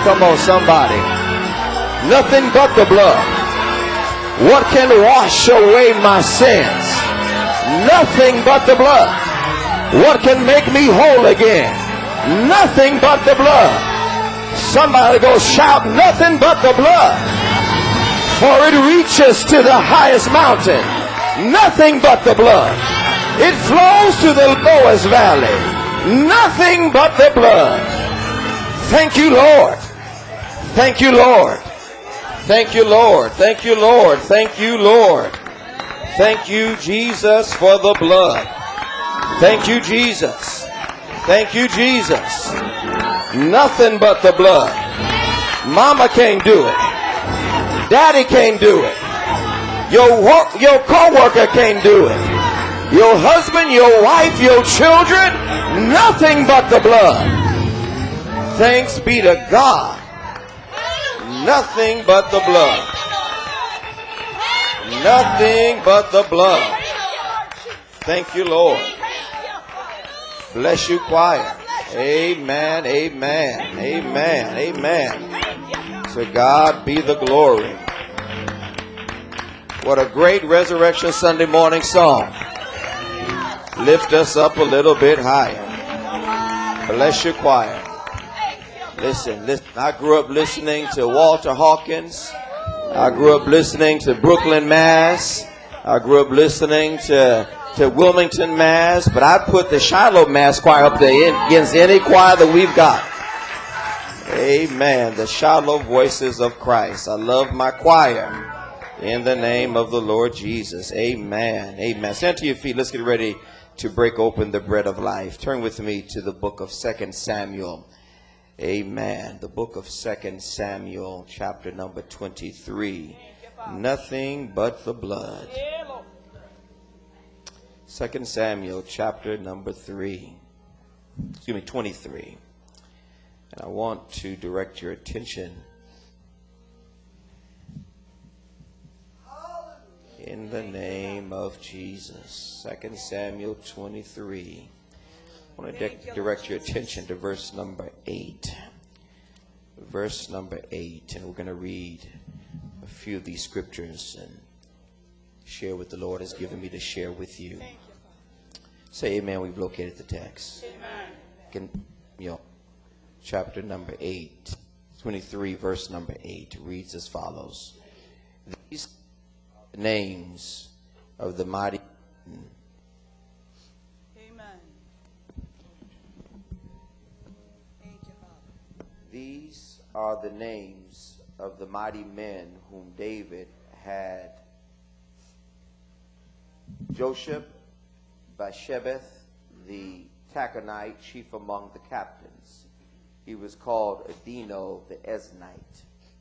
Come on, somebody. Nothing but the blood. What can wash away my sins? Nothing but the blood. What can make me whole again? Nothing but the blood. Somebody go shout, nothing but the blood. For it reaches to the highest mountain. Nothing but the blood. It flows to the lowest valley. Nothing but the blood. Thank you, Lord. Thank you, Lord. Thank you, Lord. Thank you, Lord. Thank you, Lord. Thank you, Jesus, for the blood. Thank you, Jesus. Thank you, Jesus. Nothing but the blood. Mama can't do it. Daddy can't do it. Your co-worker can't do it. Your husband, your wife, your children. Nothing but the blood. Thanks be to God. Nothing but the blood. Nothing but the blood. Thank you, Lord. Bless you, choir. Amen, amen, amen, amen. To God be the glory. What a great Resurrection Sunday morning song. Lift us up a little bit higher. Bless you, choir. Listen, I grew up listening to Walter Hawkins. I grew up listening to Brooklyn Mass. I grew up listening to Wilmington Mass. But I put the Shiloh Mass choir up there against any choir that we've got. Amen. The Shiloh Voices of Christ. I love my choir. In the name of the Lord Jesus. Amen. Amen. Stand to your feet. Let's get ready to break open the bread of life. Turn with me to the book of 2 Samuel. Amen. The book of 2 Samuel, chapter number 23. Nothing but the blood. 2 Samuel, chapter number 23. And I want to direct your attention in the name of Jesus. 2 Samuel 23. I want to direct your attention to verse number 8. Verse number 8. And we're going to read a few of these scriptures and share what the Lord has given me to share with you. Say amen. We've located the text. Chapter number 8. 23, verse number 8 reads as follows. These are the names of the mighty. These are the names of the mighty men whom David had: Josheb, Bashebeth, the Taconite, chief among the captains. He was called Adino the Eznite.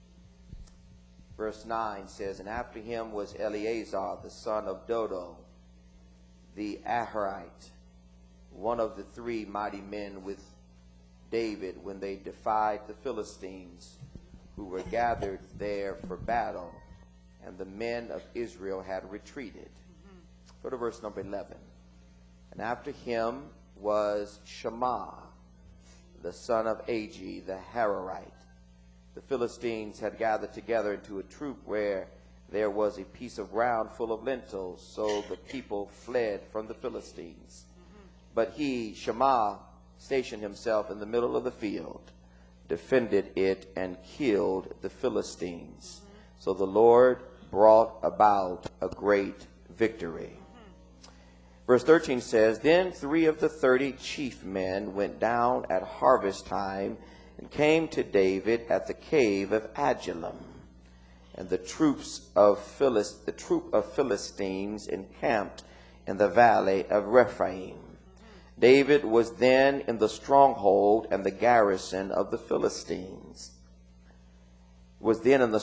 Verse 9 says, and after him was Eleazar, the son of Dodo, the Ahorite, one of the three mighty men with David when they defied the Philistines who were gathered there for battle, and the men of Israel had retreated. Go to verse number 11. And after him was Shammah, the son of Agi, the Hararite. The Philistines had gathered together into a troop where there was a piece of ground full of lentils, so the people fled from the Philistines. But he, Shammah, stationed himself in the middle of the field, defended it, and killed the Philistines. So the Lord brought about a great victory. Verse 13 says, then 3 of the 30 chief men went down at harvest time and came to David at the cave of Adullam. And the troop of Philistines encamped in the valley of Rephaim. David was then in the stronghold, and the garrison of the Philistines was then in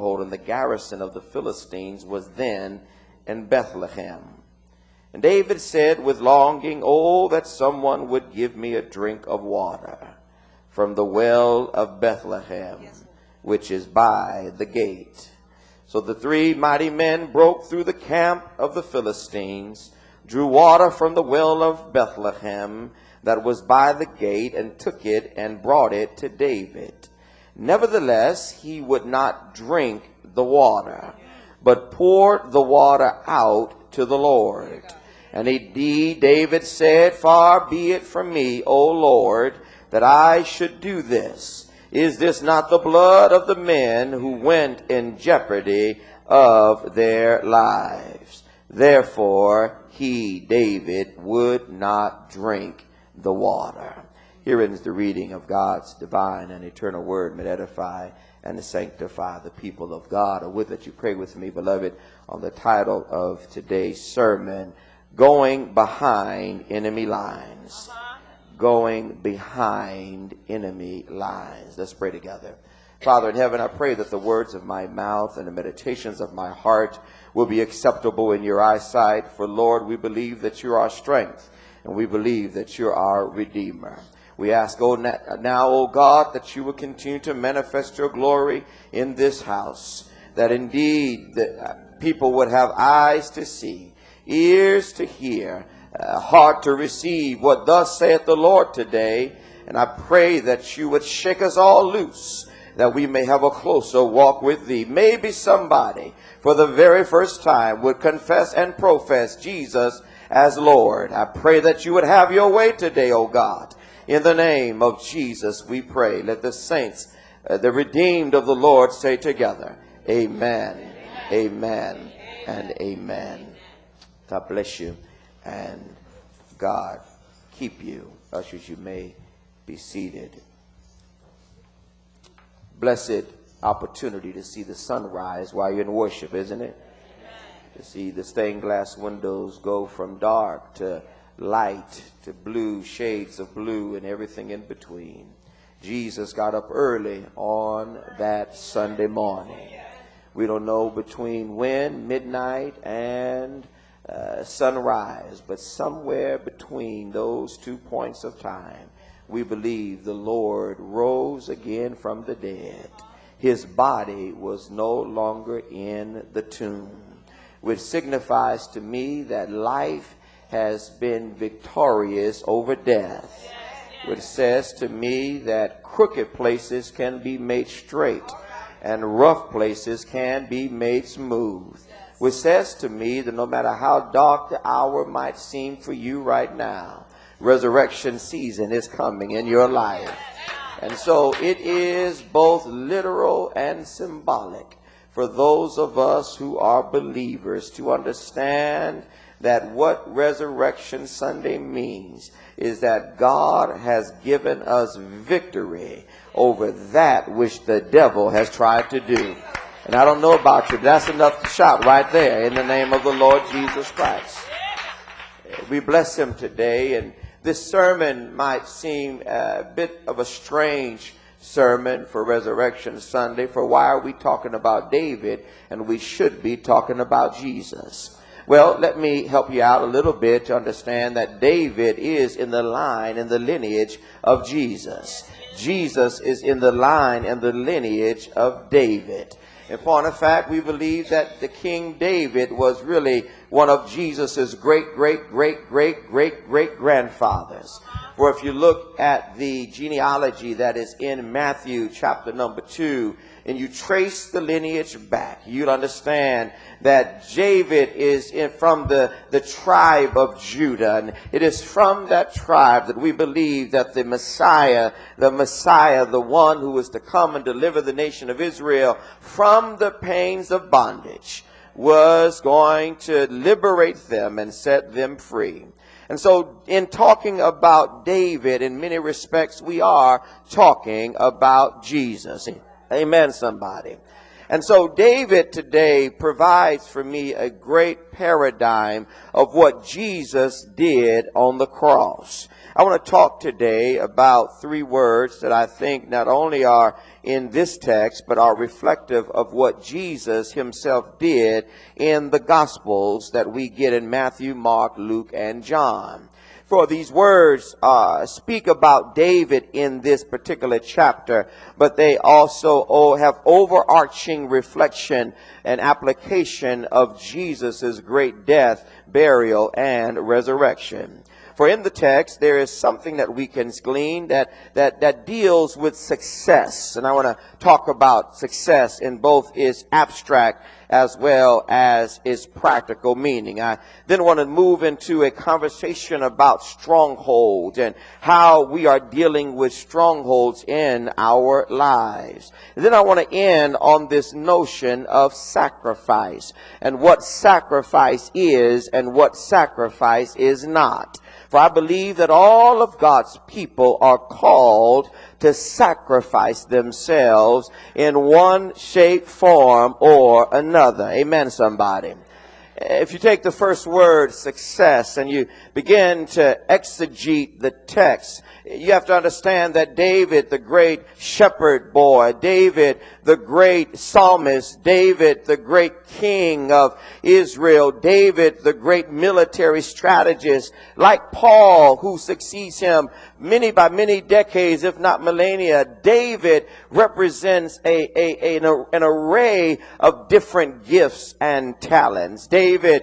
Bethlehem. And David said with longing, oh, that someone would give me a drink of water from the well of Bethlehem, which is by the gate. So the 3 mighty men broke through the camp of the Philistines, drew water from the well of Bethlehem that was by the gate, and took it and brought it to David. Nevertheless, he would not drink the water, but poured the water out to the Lord. And indeed, David said, Far be it from me, O Lord, that I should do this. Is this not the blood of the men who went in jeopardy of their lives? Therefore, he, David, would not drink the water. Here ends the reading of God's divine and eternal word. May it edify and sanctify the people of God. Or with it, you pray with me, beloved, on the title of today's sermon, Going Behind Enemy Lines. Going behind enemy lines. Let's pray together. Father in heaven, I pray that the words of my mouth and the meditations of my heart will be acceptable in your eyesight. For Lord, we believe that you're our strength, and we believe that you're our Redeemer. We ask now, O God, that you will continue to manifest your glory in this house, that indeed the people would have eyes to see, ears to hear, a heart to receive what thus saith the Lord today. And I pray that you would shake us all loose, that we may have a closer walk with thee. Maybe somebody for the very first time would confess and profess Jesus as Lord. I pray that you would have your way today, O God. In the name of Jesus, we pray. Let the saints, the redeemed of the Lord, say together, Amen, amen, and amen. God bless you, and God keep you. Ushers, you may be seated. Blessed opportunity to see the sunrise while you're in worship, isn't it? To see the stained glass windows go from dark to light to blue, shades of blue, and everything in between. Jesus got up early on that Sunday morning. We don't know between when, midnight, and sunrise, but somewhere between those 2 points of time, we believe the Lord rose again from the dead. His body was no longer in the tomb, which signifies to me that life has been victorious over death, which says to me that crooked places can be made straight and rough places can be made smooth, which says to me that no matter how dark the hour might seem for you right now, resurrection season is coming in your life. And so it is both literal and symbolic for those of us who are believers to understand that what Resurrection Sunday means is that God has given us victory over that which the devil has tried to do. And I don't know about you, but that's enough to shout right there in the name of the Lord Jesus Christ. We bless him today, and this sermon might seem a bit of a strange sermon for Resurrection Sunday, for why are we talking about David and we should be talking about Jesus? Well, let me help you out a little bit to understand that David is in the line and the lineage of Jesus. Jesus is in the line and the lineage of David. In point of fact, we believe that the King David was really one of Jesus's great grandfathers. For if you look at the genealogy that is in Matthew chapter number 2, and you trace the lineage back, you'll understand that David is from the tribe of Judah. And it is from that tribe that we believe that the Messiah, the one who was to come and deliver the nation of Israel from the pains of bondage, was going to liberate them and set them free. And so in talking about David, in many respects, we are talking about Jesus. Amen, somebody. And so David today provides for me a great paradigm of what Jesus did on the cross. I want to talk today about 3 words that I think not only are in this text, but are reflective of what Jesus himself did in the Gospels that we get in Matthew, Mark, Luke, and John. For these words speak about David in this particular chapter, but they also have overarching reflection and application of Jesus's great death, burial, and resurrection. For in the text, there is something that we can glean that deals with success. And I want to talk about success in both its abstract as well as its practical meaning. I then want to move into a conversation about strongholds and how we are dealing with strongholds in our lives. And then I want to end on this notion of sacrifice and what sacrifice is and what sacrifice is not. For I believe that all of God's people are called to sacrifice themselves in one shape, form, or another. Amen, somebody. If you take the first word, success, and you begin to exegete the text, you have to understand that David, the great shepherd boy, David, the great psalmist, David, the great king of Israel, David, the great military strategist, like Paul, who succeeds him by many decades, if not millennia, David represents an array of different gifts and talents. David,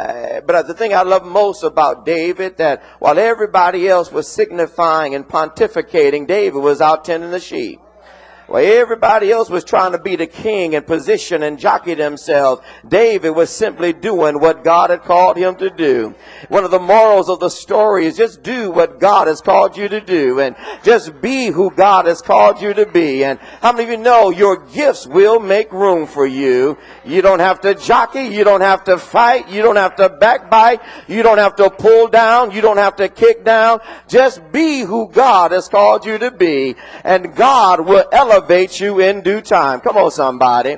but the thing I love most about David, that while everybody else was signifying and pontificating, David was out tending the sheep. While everybody else was trying to be the king and position and jockey themselves, David was simply doing what God had called him to do. One of the morals of the story is just do what God has called you to do and just be who God has called you to be. And how many of you know your gifts will make room for you? You don't have to jockey. You don't have to fight. You don't have to backbite. You don't have to pull down. You don't have to kick down. Just be who God has called you to be, and God will elevate you in due time. Come on, somebody.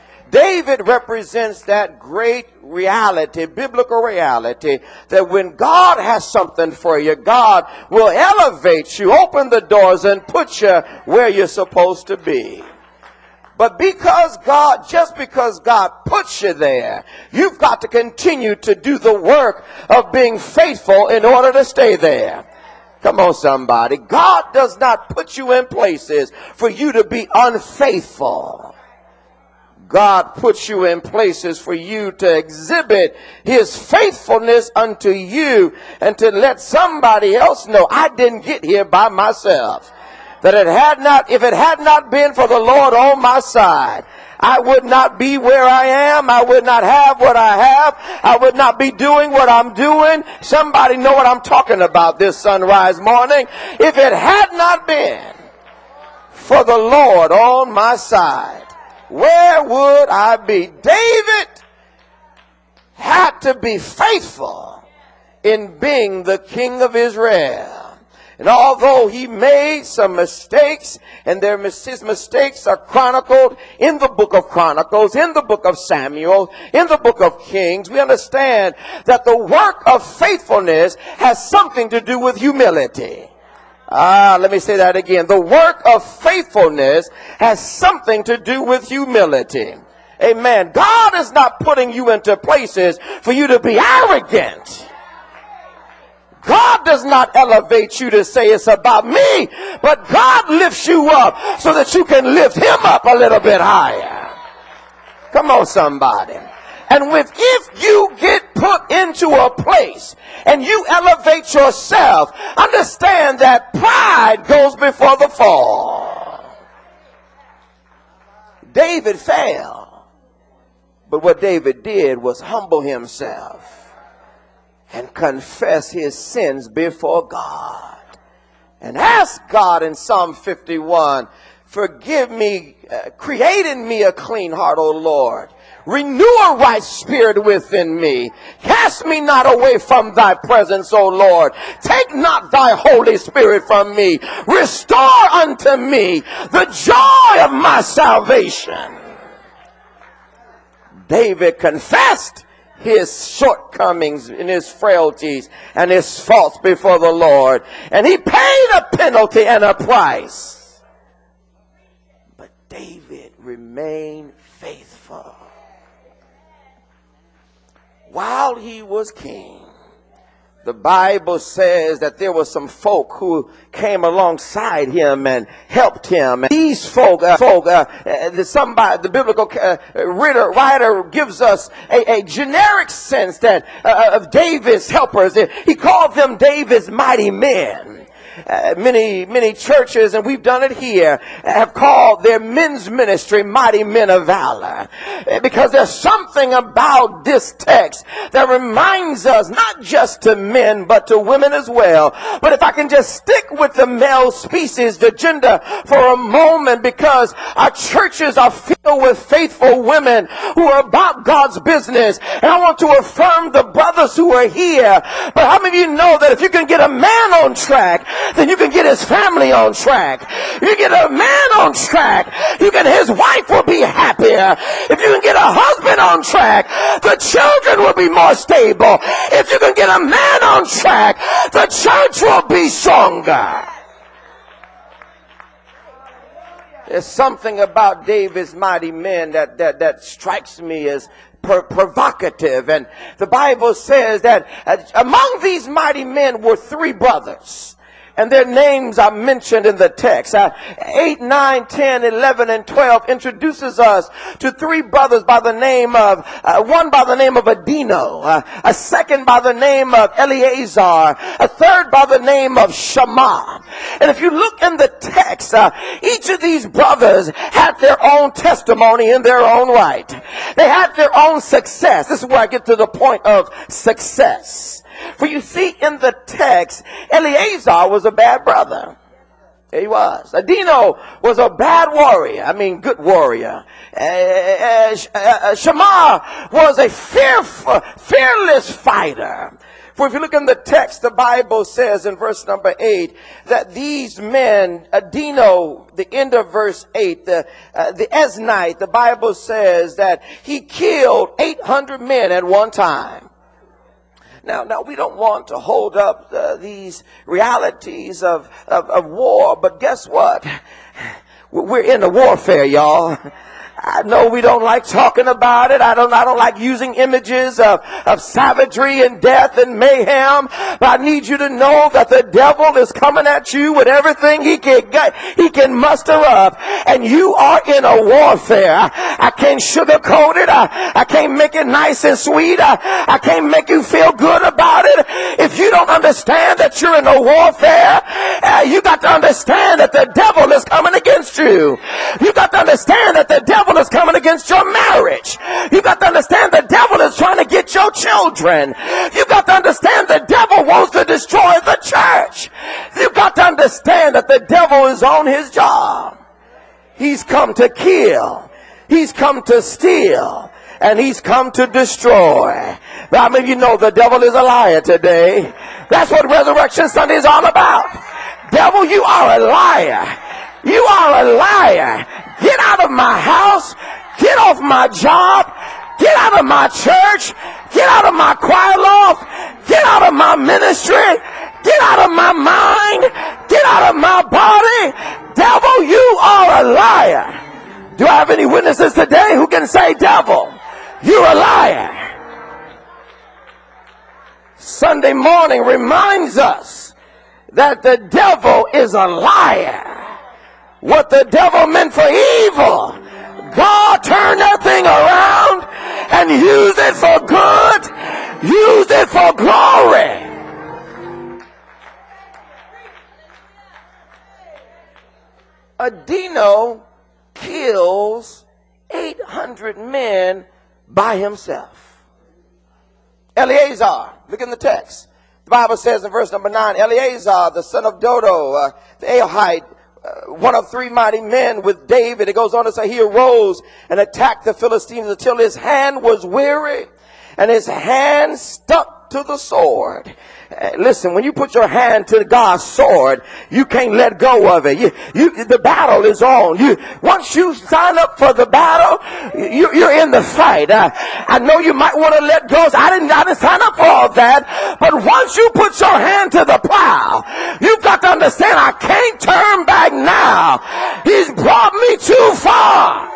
David represents that great reality, biblical reality, that when God has something for you, God will elevate you, open the doors, and put you where you're supposed to be. But just because God puts you there, you've got to continue to do the work of being faithful in order to stay there. Come on, somebody. God does not put you in places for you to be unfaithful. God puts you in places for you to exhibit his faithfulness unto you and to let somebody else know, I didn't get here by myself. That if it had not been for the Lord on my side, I would not be where I am. I would not have what I have. I would not be doing what I'm doing. Somebody know what I'm talking about this sunrise morning. If it had not been for the Lord on my side, where would I be? David had to be faithful in being the king of Israel. And although he made some mistakes, and his mistakes are chronicled in the book of Chronicles, in the book of Samuel, in the book of Kings, we understand that the work of faithfulness has something to do with humility. Let me say that again. The work of faithfulness has something to do with humility. Amen. God is not putting you into places for you to be arrogant. God does not elevate you to say it's about me, but God lifts you up so that you can lift him up a little bit higher. Come on, somebody. And if you get put into a place and you elevate yourself, understand that pride goes before the fall. David fell, but what David did was humble himself and confess his sins before God. And ask God in Psalm 51, forgive me, create in me a clean heart, O Lord. Renew a right spirit within me. Cast me not away from thy presence, O Lord. Take not thy Holy Spirit from me. Restore unto me the joy of my salvation. David confessed his shortcomings and his frailties and his faults before the Lord. And he paid a penalty and a price. But David remained faithful. While he was king, the Bible says that there were some folk who came alongside him and helped him. And these the biblical writer gives us a generic sense that of David's helpers. He called them David's mighty men. Many churches, and we've done it here, have called their men's ministry Mighty Men of Valor, because there's something about this text that reminds us, not just to men but to women as well. But if I can just stick with the male species, the gender, for a moment, because our churches are filled with faithful women who are about God's business, and I want to affirm the brothers who are here. But how many of you know that if you can get a man on track, then you can get his family on track? You get a man on track, his wife will be happier. If you can get a husband on track, the children will be more stable. If you can get a man on track, the church will be stronger. There's something about David's mighty men that strikes me as provocative. And the Bible says that among these mighty men were three brothers. And their names are mentioned in the text. 8, 9, 10, 11, and 12 introduces us to three brothers by the name of, one by the name of Adino, a second by the name of Eleazar, a third by the name of Shammah. And if you look in the text, each of these brothers had their own testimony in their own right. They had their own success. This is where I get to the point of success. For you see in the text, Eleazar was a bad brother. He was. Adino was a bad warrior. I mean, good warrior. Shammah was a fearless fighter. For if you look in the text, the Bible says in verse number 8 that these men, Adino, the end of verse 8, the Eznite, the Bible says that he killed 800 men at one time. Now, we don't want to hold up these realities of war, but guess what? We're in a warfare, y'all. I know we don't like talking about it. I don't like using images of savagery and death and mayhem. But I need you to know that the devil is coming at you with everything he can muster up. And you are in a warfare. I can't sugarcoat it. I can't make it nice and sweet. I can't make you feel good about it. If you don't understand that you're in a warfare, you got to understand that the devil is coming against you. You got to understand that the devil is coming against your marriage. You got to understand the devil is trying to get your children. You got to understand the devil wants to destroy the church. You got to understand that the devil is on his job. He's come to kill. He's come to steal. And he's come to destroy. But I mean, you know the devil is a liar today. That's what Resurrection Sunday is all about. Devil, you are a liar. You are a liar. Get out of my house. Get off my job. Get out of my church. Get out of my choir loft. Get out of my ministry. Get out of my mind. Get out of my body. Devil, you are a liar. Do I have any witnesses today who can say, devil, you're a liar? Sunday morning reminds us that the devil is a liar. What the devil meant for evil, God turned that thing around and used it for good, used it for glory. Adino kills 800 men by himself. Eleazar, look in the text. The Bible says in verse number 9, Eleazar, the son of Dodo, the Ahite, one of three mighty men with David. It goes on to say he arose and attacked the Philistines until his hand was weary and his hand stuck to the sword. Listen, when you put your hand to God's sword, you can't let go of it. The battle is on. Once you sign up for the battle, you're in the fight. I know you might want to let go. I didn't sign up for all that. But once you put your hand to the plow, you've got to understand I can't turn back now. He's brought me too far.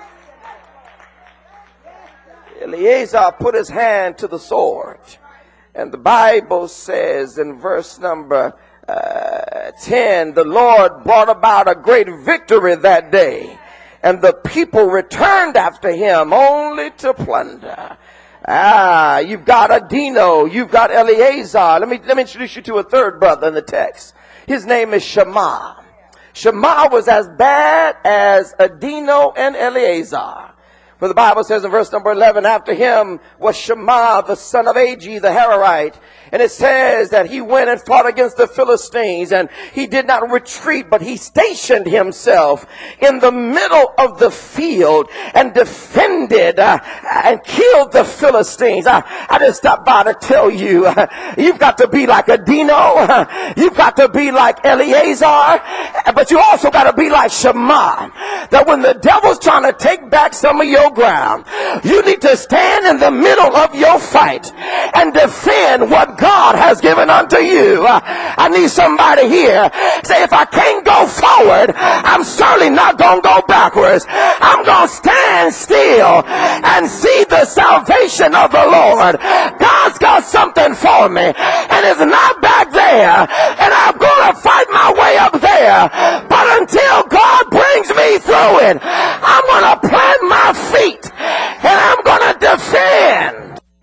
Eleazar put his hand to the sword. And the Bible says in verse number 10, the Lord brought about a great victory that day, and the people returned after him only to plunder. You've got Adino, you've got Eleazar. Let me introduce you to a third brother in the text. His name is Shammah. Shammah was as bad as Adino and Eleazar. For the Bible says in verse number 11, after him was Shammah, the son of Agi, the Hararite. And it says that he went and fought against the Philistines, and he did not retreat, but he stationed himself in the middle of the field and defended and killed the Philistines. I just stopped by to tell you, you've got to be like Adino, you've got to be like Eleazar, but you also got to be like Shammah, that when the devil's trying to take back some of your ground, you need to stand in the middle of your fight and defend what God has given unto you. I need somebody here. Say, if I can't go forward, I'm certainly not going to go backwards. I'm going to stand still and see the salvation of the Lord. God's got something for me, and it's not back there, and I'm going to fight my way up there. But until God brings me through it, I'm going to plant my feet and I'm going to defend.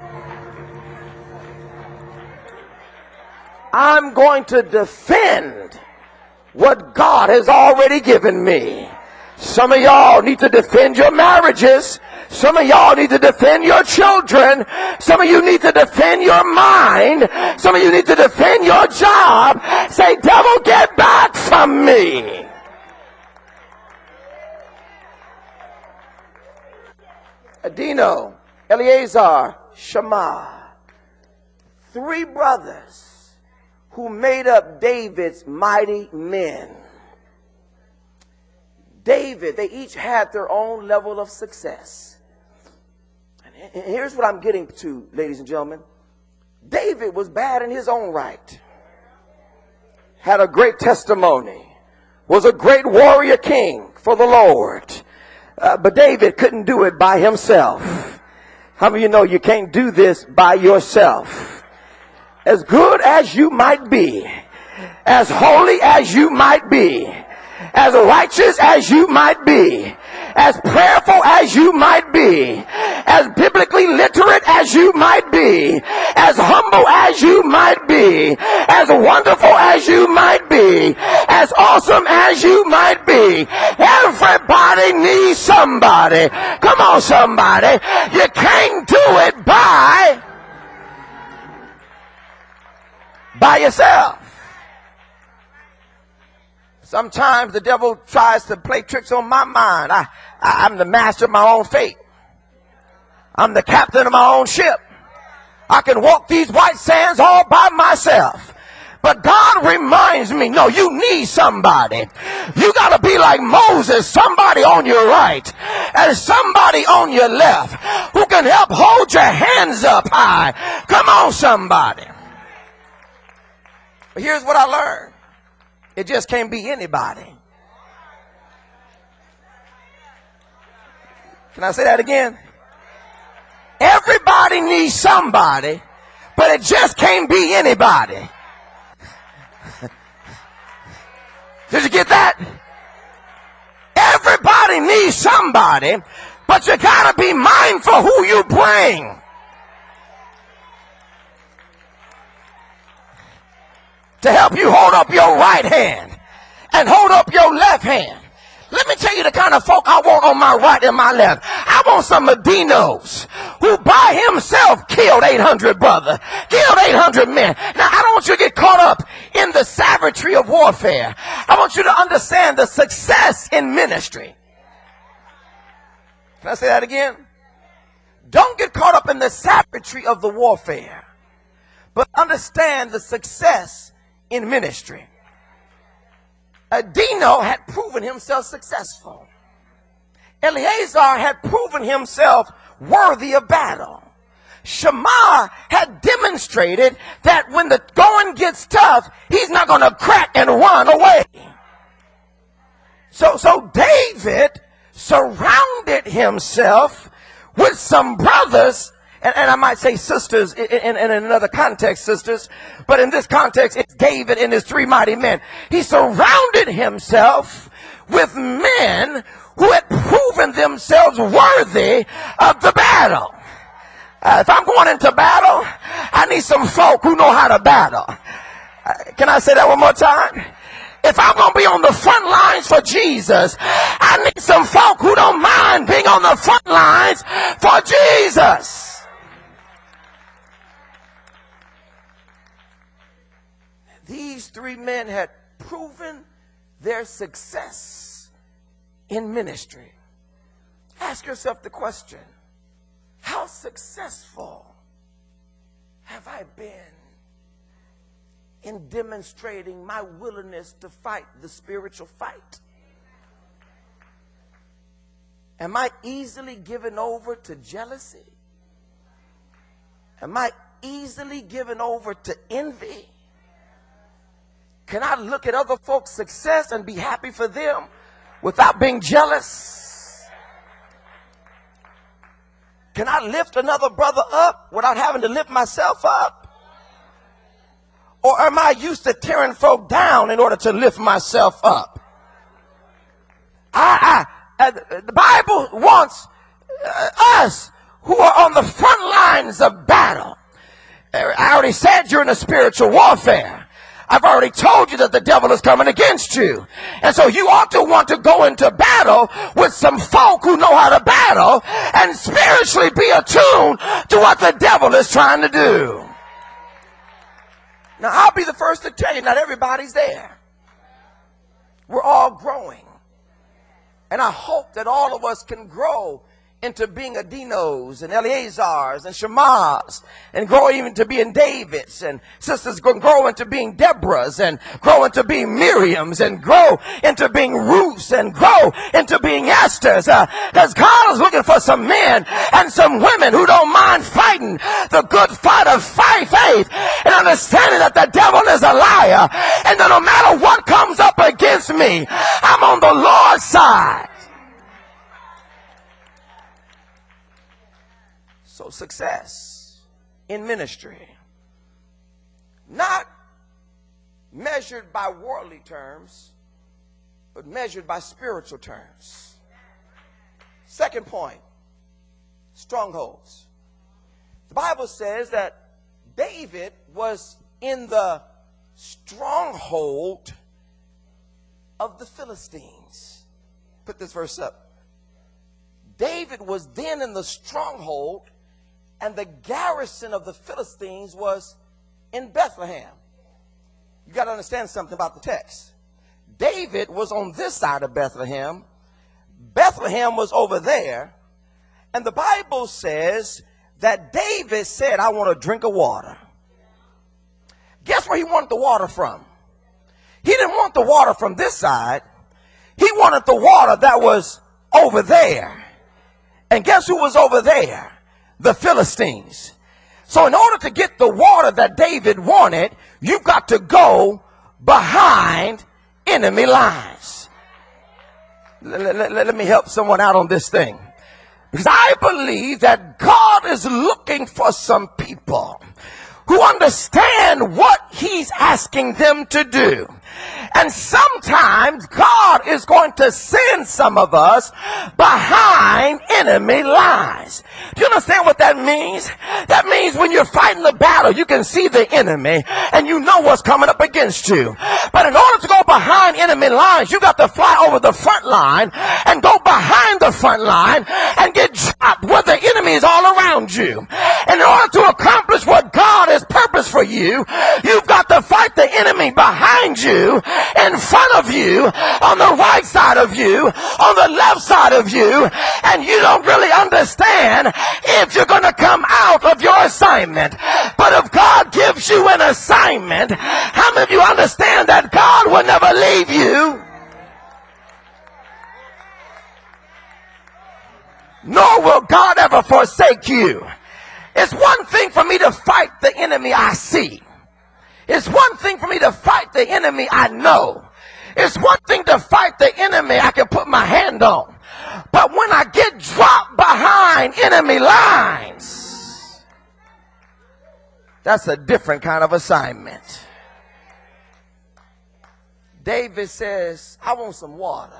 I'm going to defend what God has already given me. Some of y'all need to defend your marriages. Some of y'all need to defend your children. Some of you need to defend your mind. Some of you need to defend your job. Say, devil, get back from me. Adino, Eleazar, Shammah. Three brothers who made up David's mighty men. David, they each had their own level of success. And here's what I'm getting to, ladies and gentlemen. David was bad in his own right. Had a great testimony. Was a great warrior king for the Lord. But David couldn't do it by himself. How many of you know you can't do this by yourself? As good as you might be, as holy as you might be, as righteous as you might be, as prayerful as you might be, as biblically literate as you might be, as humble as you might be, as wonderful as you might be, as awesome as you might be, everybody needs somebody. Come on, somebody. You can't do it by yourself. Sometimes the devil tries to play tricks on my mind. I'm the master of my own fate. I'm the captain of my own ship. I can walk these white sands all by myself. But God reminds me, no, you need somebody. You got to be like Moses, somebody on your right and somebody on your left who can help hold your hands up high. Come on, somebody. But here's what I learned. It just can't be anybody. Can I say that again? Everybody needs somebody, but it just can't be anybody. Did you get that? Everybody needs somebody, but you gotta be mindful who you bring. To help you hold up your right hand and hold up your left hand. Let me tell you the kind of folk I want on my right and my left. I want some Adinos who by himself killed 800 brothers, killed 800 men. Now, I don't want you to get caught up in the savagery of warfare. I want you to understand the success in ministry. Can I say that again? Don't get caught up in the savagery of the warfare, but understand the success in ministry. Adino had proven himself successful. Eleazar had proven himself worthy of battle. Shammah had demonstrated that when the going gets tough, he's not going to crack and run away. So David surrounded himself with some brothers And I might say sisters in another context, sisters, but in this context, it's David and his three mighty men. He surrounded himself with men who had proven themselves worthy of the battle. If I'm going into battle, I need some folk who know how to battle. Can I say that one more time? If I'm going to be on the front lines for Jesus, I need some folk who don't mind being on the front lines for Jesus. These three men had proven their success in ministry. Ask yourself the question, how successful have I been in demonstrating my willingness to fight the spiritual fight? Am I easily given over to jealousy? Am I easily given over to envy? Can I look at other folks' success and be happy for them without being jealous? Can I lift another brother up without having to lift myself up? Or am I used to tearing folk down in order to lift myself up? The Bible wants us who are on the front lines of battle. I already said you're in a spiritual warfare. I've already told you that the devil is coming against you. And so you ought to want to go into battle with some folk who know how to battle and spiritually be attuned to what the devil is trying to do. Now, I'll be the first to tell you, not everybody's there. We're all growing. And I hope that all of us can grow into being Adinos and Eleazars and Shamas, and grow even to being Davids, and sisters grow into being Deborahs, and grow into being Miriams, and grow into being Ruths, and grow into being Esthers, because God is looking for some men and some women who don't mind fighting the good fight of faith and understanding that the devil is a liar, and that no matter what comes up against me, I'm on the Lord's side. So success in ministry, not measured by worldly terms, but measured by spiritual terms. Second point, strongholds. The Bible says that David was in the stronghold of the Philistines. Put this verse up. David was then in the stronghold, and the garrison of the Philistines was in Bethlehem. You got to understand something about the text. David was on this side of Bethlehem. Bethlehem was over there. And the Bible says that David said, I want a drink of water. Guess where he wanted the water from? He didn't want the water from this side. He wanted the water that was over there. And guess who was over there? The Philistines. So in order to get the water that David wanted, you've got to go behind enemy lines. Let me help someone out on this thing. Because I believe that God is looking for some people who understand what he's asking them to do. And sometimes God is going to send some of us behind enemy lines. Do you understand what that means? That means when you're fighting the battle, you can see the enemy and you know what's coming up against you. But in order to go behind enemy lines, you got to fly over the front line and go behind the front line and get dropped where the enemy is all around you. And in order to accomplish what God has purposed for you, you've got to fight the enemy behind you, in front of you, on the right side of you, on the left side of you, and you don't really understand if you're going to come out of your assignment. But if God gives you an assignment, how many of you understand that God will never leave you, nor will God ever forsake you? It's one thing for me to fight the enemy I see. It's one thing for me to fight the enemy I know. It's one thing to fight the enemy I can put my hand on. But when I get dropped behind enemy lines, That's a different kind of assignment. David says, I want some water.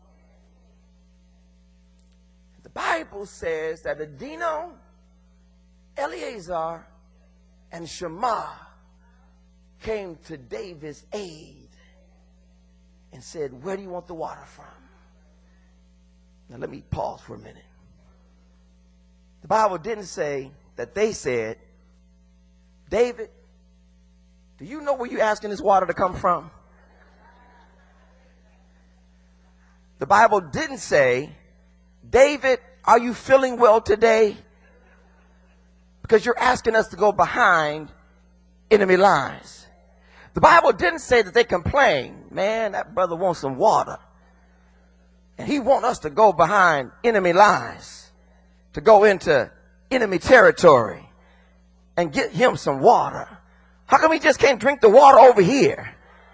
The Bible says that Adino, Eleazar, and Shammah came to David's aid and said, where do you want the water from? Now let me pause for a minute. The Bible didn't say that they said, David, do you know where you're asking this water to come from? The Bible didn't say, David, are you feeling well today? Because you're asking us to go behind enemy lines. The Bible didn't say that they complained. Man, that brother wants some water. And he wants us to go behind enemy lines, to go into enemy territory and get him some water. How come he just can't drink the water over here?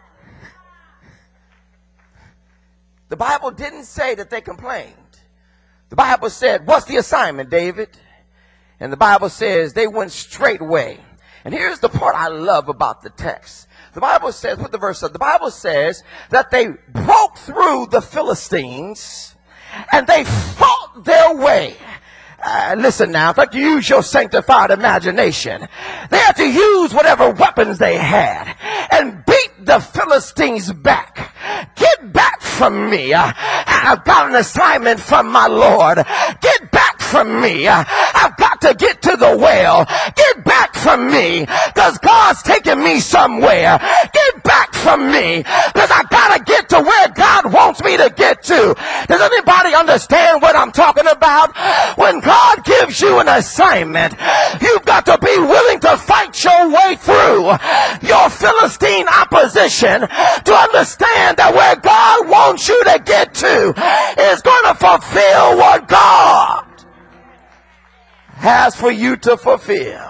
The Bible didn't say that they complained. The Bible said, what's the assignment, David? And the Bible says they went straightway. And here's the part I love about the text. The Bible says, put the verse up. The Bible says that they broke through the Philistines and they fought their way. Listen now, if I have to use your sanctified imagination, they had to use whatever weapons they had and beat the Philistines back. Get back from me. I've got an assignment from my Lord. Get back from me. I've got to get to the well. Get back from me, because God's taking me somewhere. Get back from me, because I got to get to where God wants me to get to. Does anybody understand what I'm talking about? When God gives you an assignment, you've got to be willing to fight your way through your Philistine opposition to understand that where God wants you to get to is going to fulfill what God has for you to fulfill.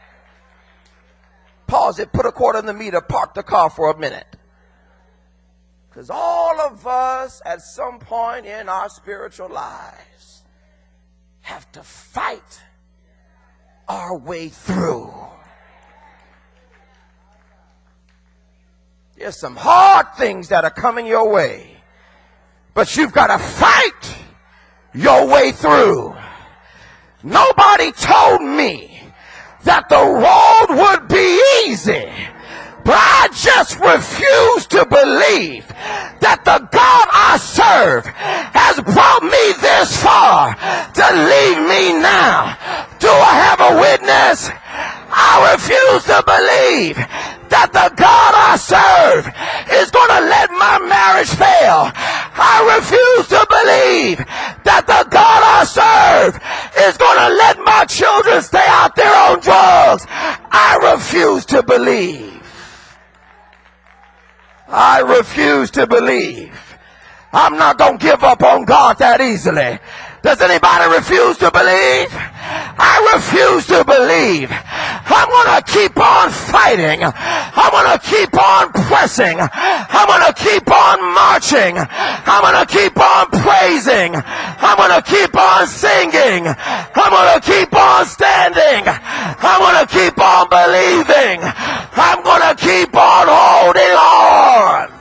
Pause it, put a quarter in the meter, park the car for a minute. Because all of us at some point in our spiritual lives have to fight our way through. There's some hard things that are coming your way, but you've got to fight your way through. Nobody told me that the road would be easy, but I just refuse to believe that the God I serve has brought me this far to leave me now. Do I have a witness? I refuse to believe that the God I serve is going to let my marriage fail. I refuse to believe that the God I serve is going to let my children stay out there on drugs. I refuse to believe. I refuse to believe. I'm not going to give up on God that easily. Does anybody refuse to believe? I refuse to believe. I'm going to keep on fighting. I'm going to keep on pressing. I'm going to keep on marching. I'm going to keep on praising. I'm going to keep on singing. I'm going to keep on standing. I'm going to keep on believing. I'm going to keep on holding on.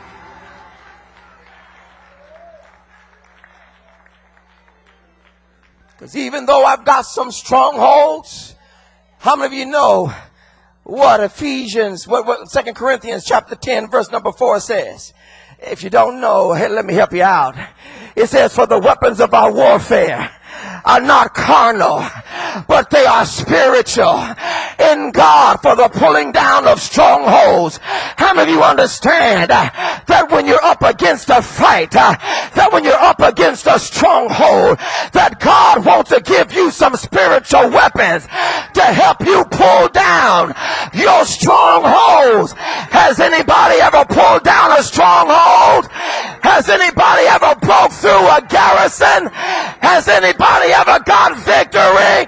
Because even though I've got some strongholds, how many of you know what Ephesians, what 2 Corinthians chapter 10 verse number 4 says? If you don't know, hey, let me help you out. It says, for the weapons of our warfare are not carnal, but they are spiritual in God for the pulling down of strongholds. How many of you understand that when you're up against a fight, that when you're up against a stronghold, that God wants to give you some spiritual weapons to help you pull down your strongholds? Has anybody ever pulled down a stronghold? Has anybody ever broke through a garrison? Has anybody ever got victory?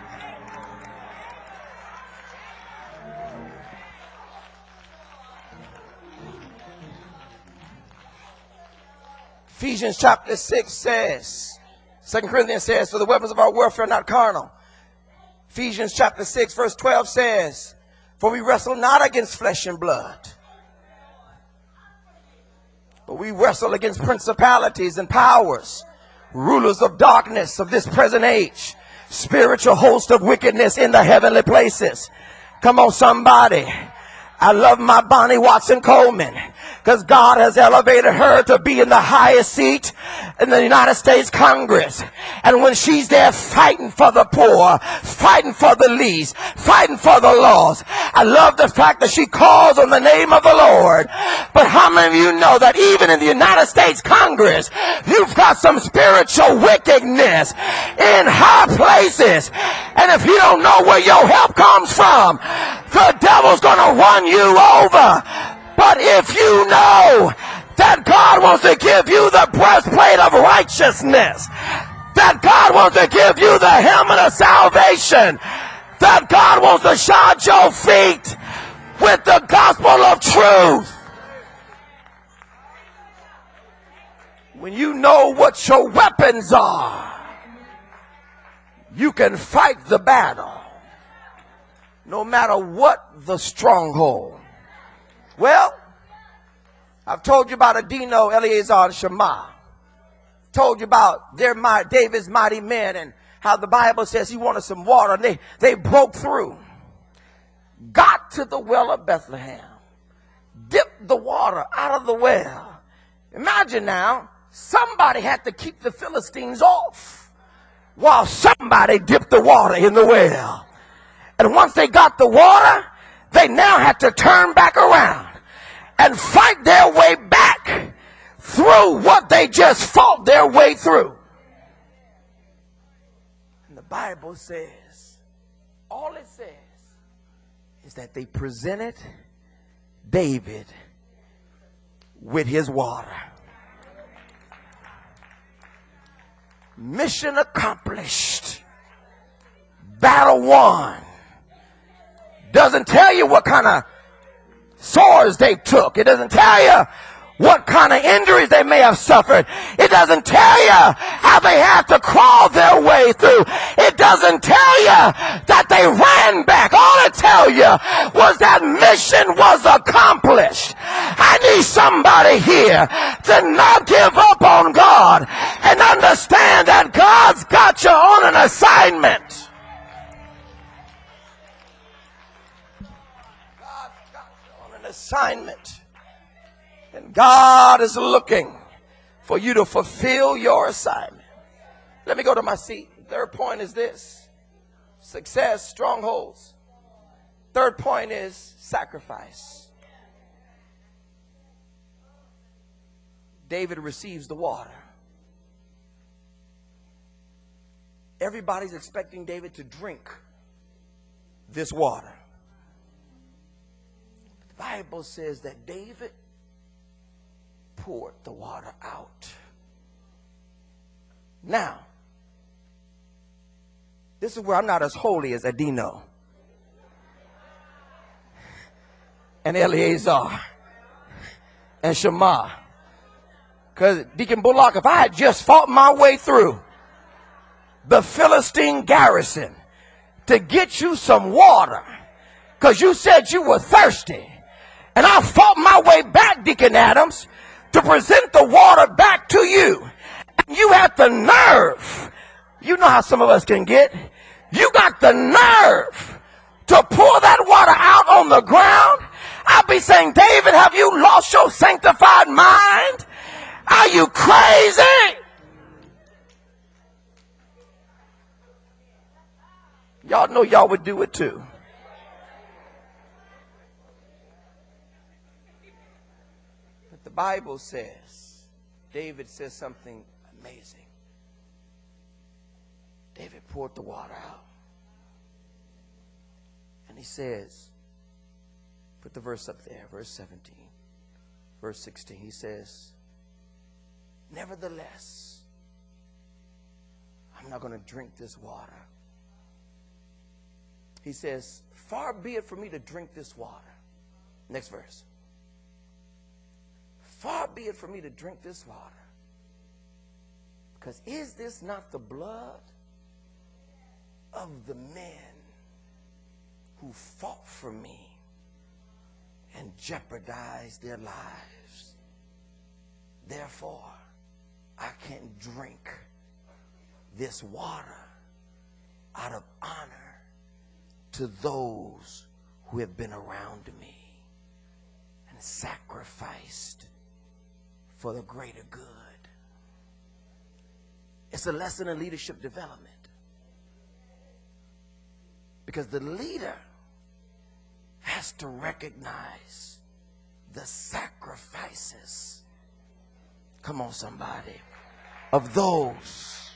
Ephesians chapter 6 says, 2 Corinthians says, for the weapons of our warfare are not carnal. Ephesians chapter 6 verse 12 says, For we wrestle not against flesh and blood, but we wrestle against principalities and powers, rulers of darkness of this present age, spiritual host of wickedness in the heavenly places. Come on, somebody. I love my Bonnie Watson Coleman because God has elevated her to be in the highest seat in the United States Congress. And when she's there fighting for the poor, fighting for the least, fighting for the lost, I love the fact that she calls on the name of the Lord. But how many of you know that even in the United States Congress, you've got some spiritual wickedness in high places? And if you don't know where your help comes from, the devil's going to run you over. But if you know that God wants to give you the breastplate of righteousness, that God wants to give you the helmet of salvation, that God wants to shod your feet with the gospel of truth, when you know what your weapons are, you can fight the battle no matter what the stronghold. Well, I've told you about Adino, Eleazar, and Shammah. Told you about David's mighty men and how the Bible says he wanted some water, and they broke through, got to the well of Bethlehem, dipped the water out of the well. Imagine now, somebody had to keep the Philistines off while somebody dipped the water in the well. And once they got the water, they now had to turn back around and fight their way back through what they just fought their way through. And the Bible says, all it says is that they presented David with his water. Mission accomplished. Battle won. Doesn't tell you what kind of swords they took. It doesn't tell you what kind of injuries they may have suffered. It doesn't tell you how they had to crawl their way through. It doesn't tell you that they ran back. All it tells you was that mission was accomplished. I need somebody here to not give up on God and understand that God's got you on an assignment. Assignment, and God is looking for you to fulfill your assignment. Let me go to my seat. Third point is this: success, strongholds. Third point is sacrifice. David receives the water. Everybody's expecting David to drink this water. The Bible says that David poured the water out. Now, this is where I'm not as holy as Adino and Eleazar and Shammah. Because Deacon Bullock, if I had just fought my way through the Philistine garrison to get you some water, because you said you were thirsty, and I fought my way back, Deacon Adams, to present the water back to you. And you had the nerve. You know how some of us can get. You got the nerve to pour that water out on the ground. I'll be saying, David, have you lost your sanctified mind? Are you crazy? Y'all know y'all would do it too. The Bible says, David says something amazing. David poured the water out. And he says, put the verse up there, verse 17, verse 16. He says, nevertheless, I'm not going to drink this water. He says, far be it from me to drink this water. Next verse. Far be it from me to drink this water. Because is this not the blood of the men who fought for me and jeopardize their lives. Therefore, I can't drink this water out of honor to those who have been around me and sacrificed for the greater good. It's a lesson in leadership development. Because the leader has to recognize the sacrifices, come on somebody, of those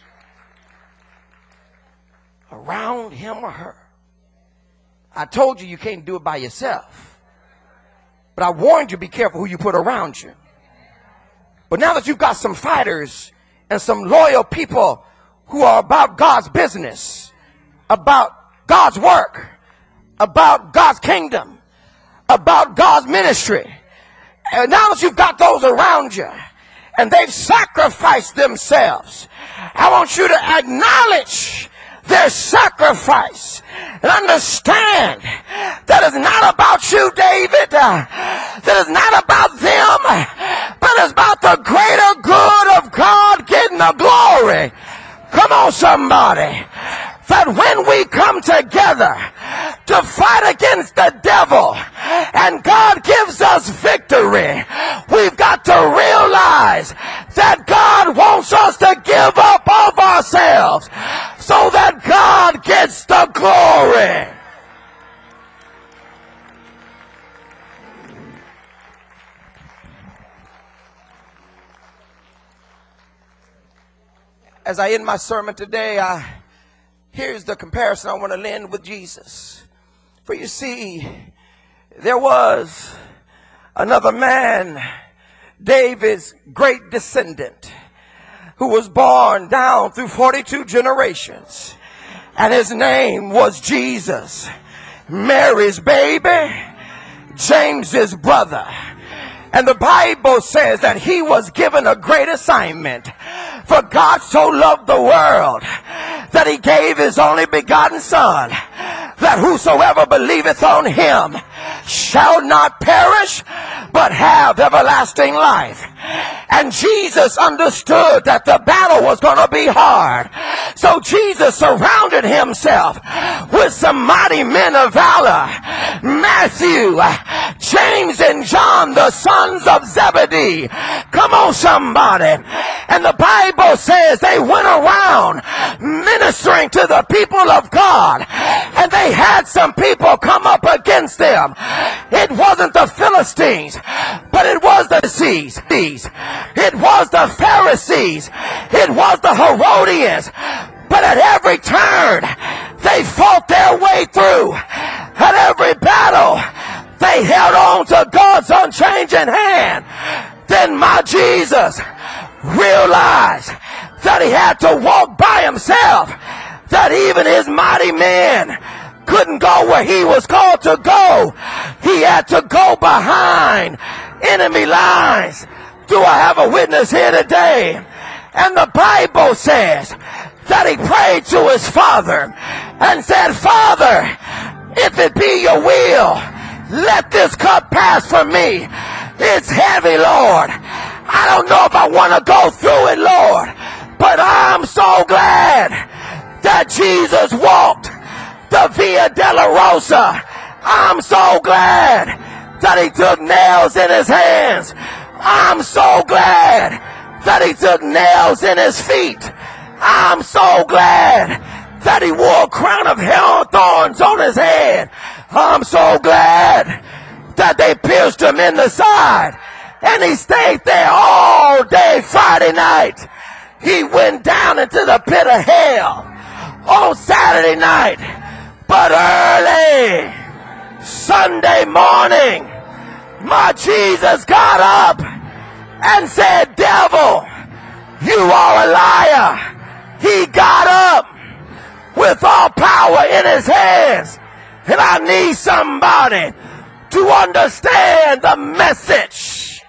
around him or her. I told you you can't do it by yourself. But I warned you, be careful who you put around you. But now that you've got some fighters and some loyal people who are about God's business, about God's work, about God's kingdom, about God's ministry, and now that you've got those around you and they've sacrificed themselves, I want you to acknowledge their sacrifice and understand that it's not about you, David, that it's not about them, but it's about the greater good of God getting the glory. Come on, somebody. That when we come together to fight against the devil and God gives us victory, we've got to realize that God wants us to give up of ourselves so that God gets the glory. As I end my sermon today, here's the comparison I want to end with Jesus. For you see, there was another man, David's great descendant, who was born down through 42 generations. And his name was Jesus, Mary's baby, James's brother. And the Bible says that he was given a great assignment. For God so loved the world that he gave his only begotten Son, that whosoever believeth on him shall not perish, but have everlasting life. And Jesus understood that the battle was going to be hard. So Jesus surrounded himself with some mighty men of valor. Matthew, James, and John, the sons of Zebedee. Come on, somebody. And the Bible says they went around ministering to the people of God. And they had some people come up against them. It wasn't the Philistines, but it was the Sadducees. It was the Pharisees. It was the Herodians. But at every turn, they fought their way through. At every battle, they held on to God's unchanging hand. Then my Jesus realized that he had to walk by himself, that even his mighty men couldn't go where he was called to go. He had to go behind enemy lines. Do I have a witness here today? And the Bible says that he prayed to his Father and said, Father, if it be your will, let this cup pass from me. It's heavy, Lord. I don't know if I want to go through it, Lord, but I'm so glad that Jesus walked the Via Dolorosa. I'm so glad that he took nails in his hands. I'm so glad that he took nails in his feet. I'm so glad that he wore a crown of thorns on his head. I'm so glad that they pierced him in the side. And he stayed there all day Friday night. He went down into the pit of hell on Saturday night. But early Sunday morning, my Jesus got up and said, devil, you are a liar. He got up with all power in his hands. And I need somebody to understand the message.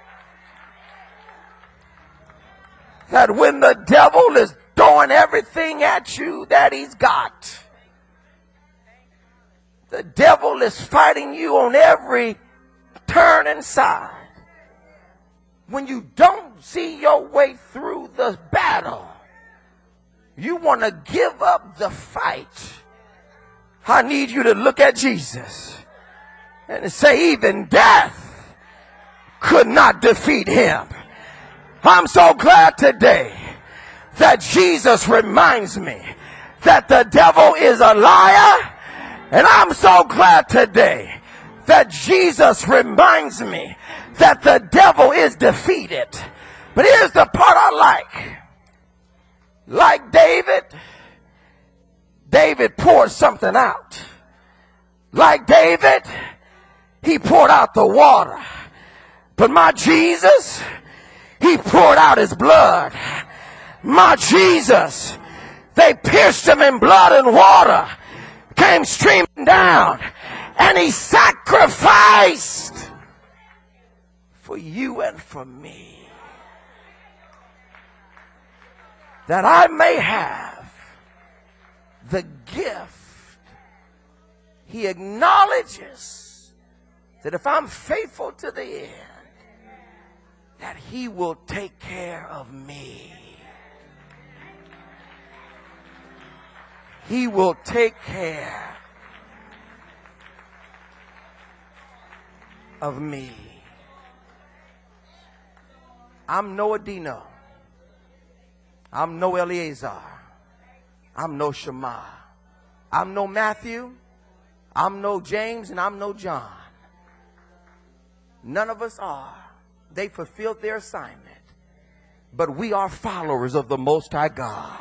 That when the devil is throwing everything at you that he's got, the devil is fighting you on every turn inside. When you don't see your way through the battle, you want to give up the fight. I need you to look at Jesus and say, even death could not defeat him. I'm so glad today that Jesus reminds me that the devil is a liar. And I'm so glad today that Jesus reminds me that the devil is defeated. But here's the part I like. Like David poured something out. Like David, he poured out the water. But my Jesus, he poured out his blood. My Jesus, they pierced him in blood and water, came streaming down, and he sacrificed for you and for me, that I may have the gift. He acknowledges that if I'm faithful to the end, that he will take care of me. He will take care of me. I'm no Adino. I'm no Eleazar. I'm no Shema. I'm no Matthew. I'm no James, and I'm no John. None of us are. They fulfilled their assignment. But we are followers of the Most High God.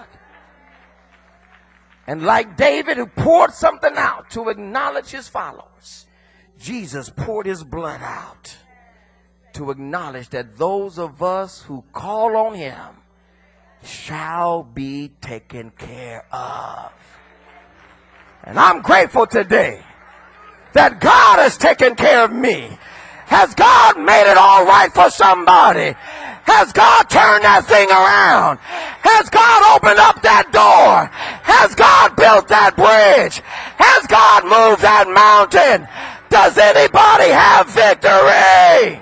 And like David, who poured something out to acknowledge his followers, Jesus poured his blood out to acknowledge that those of us who call on him shall be taken care of. And I'm grateful today that God has taken care of me. Has God made it all right for somebody? Has God turned that thing around? Has God opened up that door? Has God built that bridge? Has God moved that mountain? Does anybody have victory?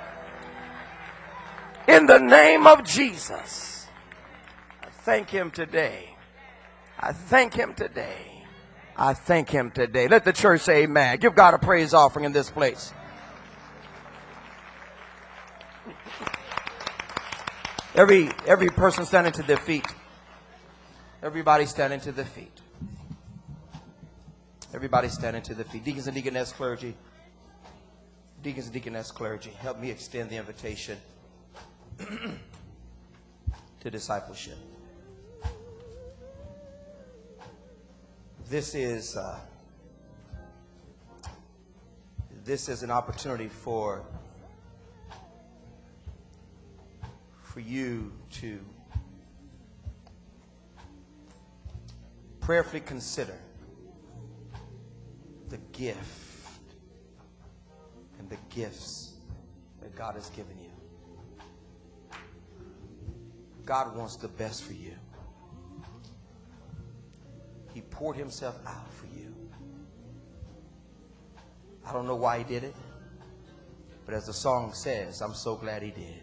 In the name of Jesus, I thank him today. I thank him today. I thank him today. Let the church say amen. Give God a praise offering in this place. Every person standing to their feet. Everybody standing to their feet. Everybody standing to their feet. Deacons and deaconess clergy. Deacons and deaconess clergy. Help me extend the invitation to discipleship. This is an opportunity for you to prayerfully consider the gift and the gifts that God has given you. God wants the best for you. He poured himself out for you. I don't know why he did it, but as the song says, I'm so glad he did.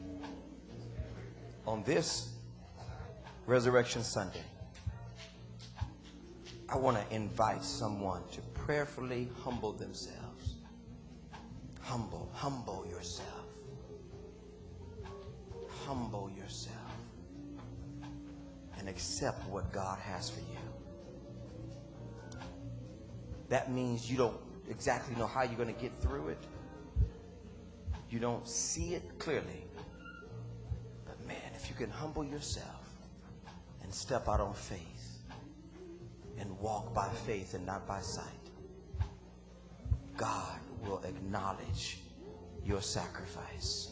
On this Resurrection Sunday, I want to invite someone to prayerfully humble themselves. Humble yourself. Humble yourself. And accept what God has for you. That means you don't exactly know how you're going to get through it. You don't see it clearly. But man, if you can humble yourself and step out on faith and walk by faith and not by sight, God will acknowledge your sacrifice.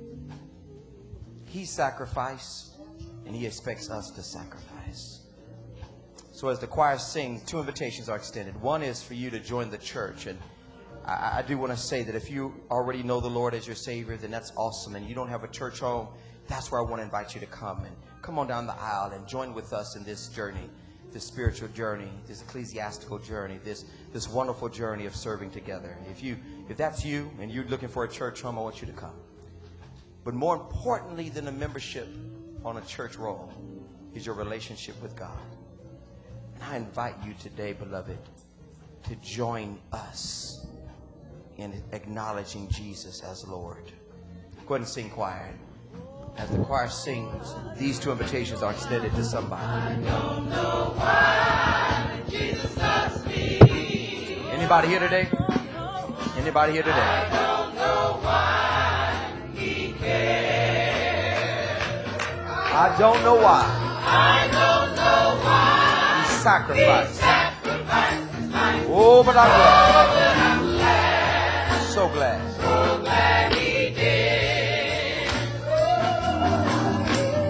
He sacrificed, and he expects us to sacrifice. So as the choir sings, 2 invitations are extended. One is for you to join the church. And I do want to say that if you already know the Lord as your Savior, then that's awesome. And you don't have a church home, that's where I want to invite you to come. And come on down the aisle and join with us in this journey. this spiritual journey, this ecclesiastical journey, this wonderful journey of serving together. If that's you and you're looking for a church home, I want you to come. But more importantly than a membership on a church roll is your relationship with God. And I invite you today, beloved, to join us in acknowledging Jesus as Lord. Go ahead and sing, choir. As the choir sings, these two invitations are extended to somebody. I don't know why Jesus loves me. Anybody here today? Anybody here today? I don't know why he cares. I don't know why. I don't know why he sacrificed. Oh, but I'm glad. So glad.